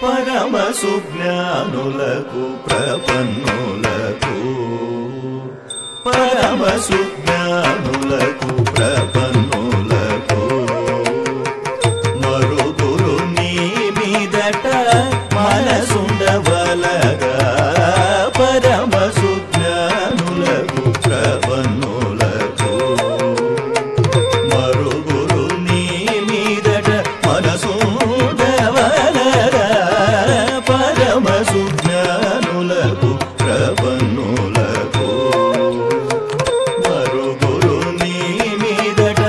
పరమ సుజ్ఞానులకు ప్రపన్నులకు పరమ సుజ్ఞానులకు ప్రపన్నులకు మరుగురు నీ మీదట మనసుండవలగా పరమ సుజ్ఞానులకు ప్రపన్నులకు మరుగురు నీ మీదట మనసుండవలగా పరమ సుజ్ఞానులకు ప్రపన్నులకు మరుగురు నీ మీదట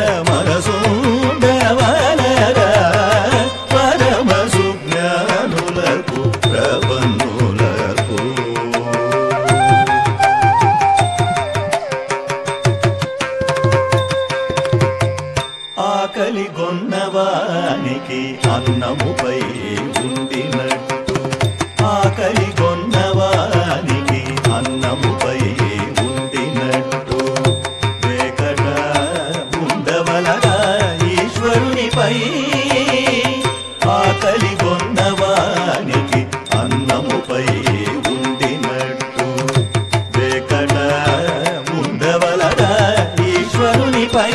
మనసుండవలగా పరమ సుజ్ఞానులకు ప్రపన్నులకు ఆకలి గొన్నవానికి అన్నముపై ఉండినట్టు ఆకలి గొన్నవానికి అన్నముపై ఉండినట్టు వేకట ఉండవలగా ఈశ్వరునిపై ఆకలి గొన్నవానికి అన్నముపై ఉండినట్టు వేకట ఉండవలగా ఈశ్వరునిపై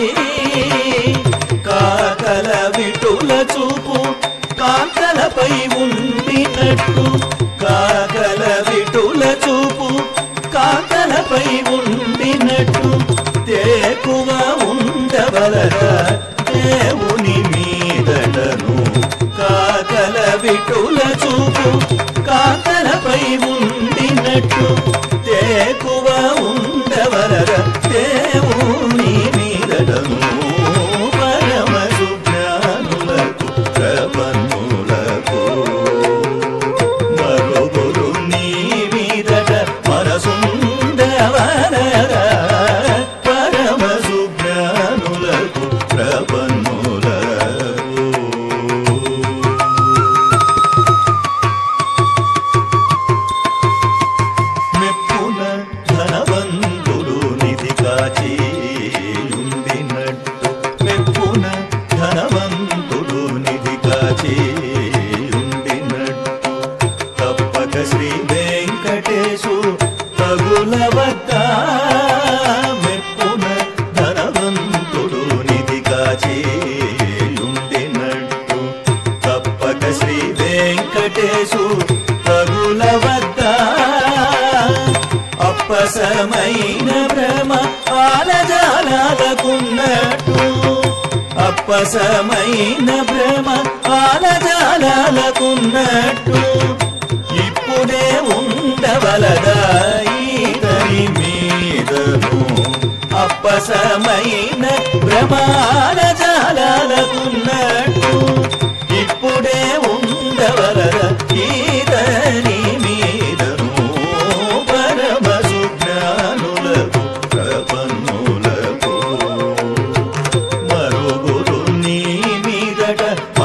కాకల విటుల చూపు కాంతలపై ఉండినట్టు కాకల విటుల చూపు కాంతలపై ఉండినట్టు తేకువ ఉండవలగా దేవుని మీదటను కాకల విటుల చూపు కాంతలపై ఉండినట్టు తేకువ ఉండవలగా దేవుని మీదటను పరమ సుజ్ఞానులకు ప్రపన్నులకు మరుగురు నీ మీదట మనసుండవలగా పరమ సుజ్ఞానులకు ప్రపన్నులకు మెప్పున ధనవంతుడు నిధి కాచి ఉండినట్టు మెప్పున ధనవంతుడు నిధి కాచి ఉండినట్టు తప్పక శ్రీ వెంకటేశు తగులవద్ద మెప్పున ధనవంతుడు నిధి కాచి ఉండినట్టు తప్పక శ్రీ వెంకటేశు తగులవద్ద అప్పసమైన భ్రమ ఆలజాలకున్నట్టు అప్పసమైన భ్రమ ఆలజాలకున్నట్టు ఇప్పుడే ఉండవలగా ఈతని మీదను అప్పసమైన భ్రమ ఆలజాలకున్నట్టు ఇప్పుడే ఉండవలగా ఈతని మీదను పరమ సుజ్ఞానులకు ప్రపన్నులకు మరుగురు నీ మీదట